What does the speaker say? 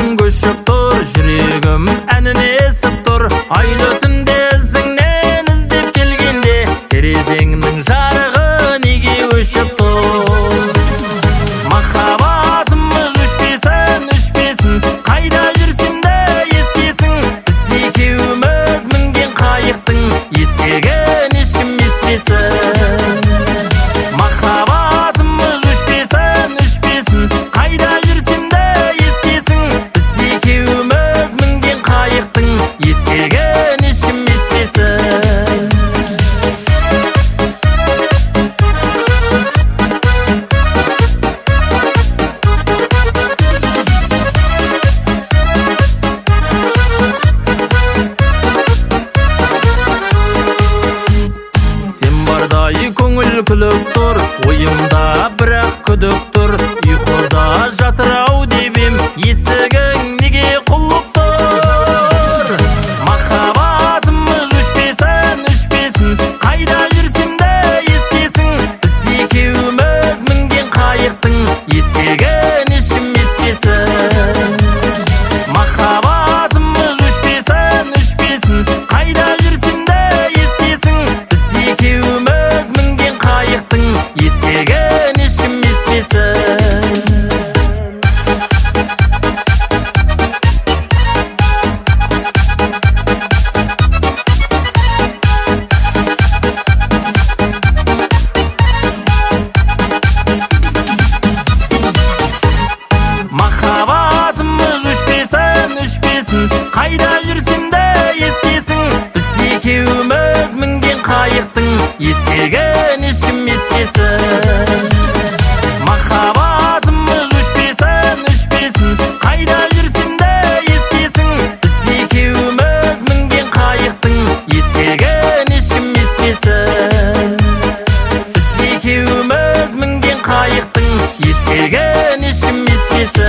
көшіп тұр, жүрегім әнін есіп тұр. Айлы түнде ізіңнен іздеп келгенде, терезеңнің жарығы неге өшіп тұр? Махаббатымыз өшпесін, өшпесін, қайда жүрсем де естесін. Біз екеуміз мінген қайықтың ескегін ешкім еспесін. Махаббатымыз өшпесін, өшпесін, қайда жүрсем де естесін. Біз екеуміз мінген қайықтың ескегін ешкім еспесін. Көңіл күліп тұр, ойымда бірақ күдік тұр. Ұйқыда жатыр-ау деп ем, есігің неге құлып тұр? Махаббатымыз өшпесін, өшпесін, қайда жүрсем де естесін. Біз екеуміз мінген қайықтың есігін ешкім еспесін. Махаббатымыз өшпесін, өшпесін, қайда жүрсем де естесін. Біз екеуміз мінген қайықтың ескегін ешкім еспесін. Махаббатымыз өшпесін, өшпесін, қайда жүрсем де естесін. Біз екеуміз мінген қайықтың ескегін ешкім еспесін. Махаббатымыз өшпесін, өшпесін, қайда жүрсем де естесін. Біз екеуміз мінген қайықтың ескегін ешкім еспесін. Біз екеуміз мінген қайықтың ескегін ешкім еспесін.